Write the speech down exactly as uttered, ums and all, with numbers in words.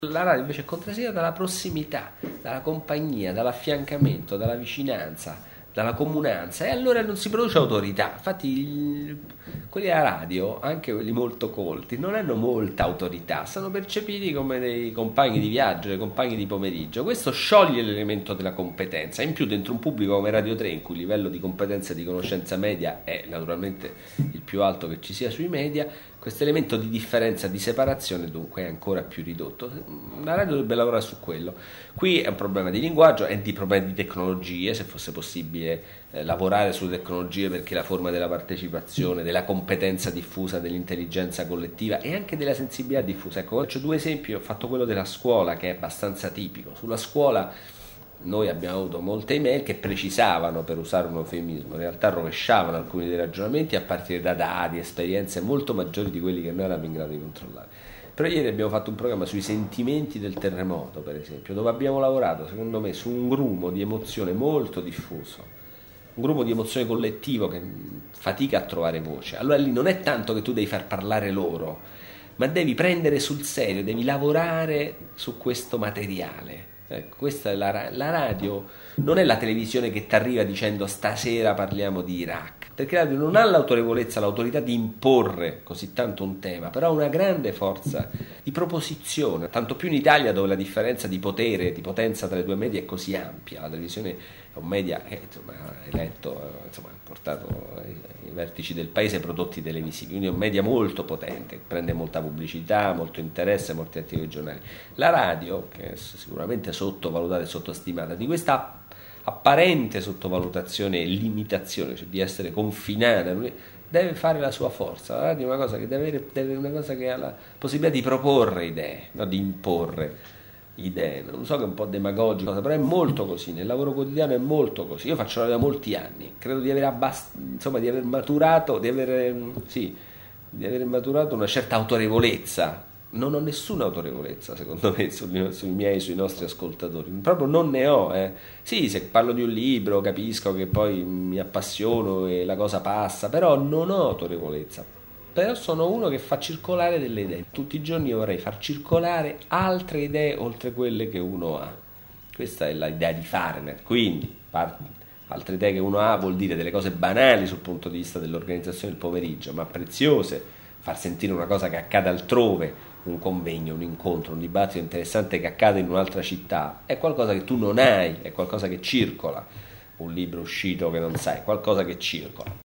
La radio invece è contrassegna dalla prossimità, dalla compagnia, dall'affiancamento, dalla vicinanza, dalla comunanza, e allora non si produce autorità. Infatti il- quelli della radio, anche quelli molto colti, non hanno molta autorità, sono percepiti come dei compagni di viaggio, dei compagni di pomeriggio. Questo scioglie l'elemento della competenza. In più, dentro un pubblico come Radio tre, in cui il livello di competenza e di conoscenza media è naturalmente il più alto che ci sia sui media, questo elemento di differenza, di separazione dunque è ancora più ridotto. La radio dovrebbe lavorare su quello. Qui è un problema di linguaggio, è di problemi di tecnologie, se fosse possibile eh, lavorare sulle tecnologie, perché la forma della partecipazione, della competenza diffusa, dell'intelligenza collettiva e anche della sensibilità diffusa. Ecco, faccio due esempi, ho fatto quello della scuola che è abbastanza tipico. Sulla scuola noi abbiamo avuto molte email che precisavano, per usare un eufemismo, in realtà rovesciavano alcuni dei ragionamenti a partire da dati, esperienze molto maggiori di quelli che noi eravamo in grado di controllare. Però ieri abbiamo fatto un programma sui sentimenti del terremoto, per esempio, dove abbiamo lavorato, secondo me, su un grumo di emozione molto diffuso, un gruppo di emozione collettivo che fatica a trovare voce. Allora lì non è tanto che tu devi far parlare loro, ma devi prendere sul serio, devi lavorare su questo materiale. Ecco, questa è la, la radio, non è la televisione che ti arriva dicendo stasera parliamo di Iraq, perché la radio non ha l'autorevolezza, l'autorità di imporre così tanto un tema, però ha una grande forza di proposizione, tanto più in Italia, dove la differenza di potere, di potenza tra le due media è così ampia. La televisione è un media che insomma, ha eletto, insomma, ha portato i vertici del paese prodotti televisivi, quindi è un media molto potente, prende molta pubblicità, molto interesse, molti articoli giornali. La radio, che è sicuramente sottovalutata e sottostimata, di questa apparente sottovalutazione e limitazione, cioè di essere confinata, deve fare la sua forza. La radio è una cosa che deve avere, deve una cosa che ha la possibilità di proporre idee, no di imporre idee. Non so che è un po' demagogico, però è molto così, nel lavoro quotidiano è molto così. Io faccio la radio da molti anni, credo di aver abbast- insomma di aver maturato, di aver sì, di aver maturato una certa autorevolezza. Non ho nessuna autorevolezza, secondo me, sui, sui miei, sui nostri ascoltatori. Proprio non ne ho. Eh. Sì, se parlo di un libro capisco che poi mi appassiono e la cosa passa, però non ho autorevolezza. Però sono uno che fa circolare delle idee. Tutti i giorni io vorrei far circolare altre idee oltre quelle che uno ha. Questa è l'idea di Fahrenheit. Quindi, altre idee che uno ha vuol dire delle cose banali sul punto di vista dell'organizzazione del pomeriggio, ma preziose, far sentire una cosa che accade altrove, un convegno, un incontro, un dibattito interessante che accade in un'altra città, è qualcosa che tu non hai, è qualcosa che circola, un libro uscito che non sai, qualcosa che circola.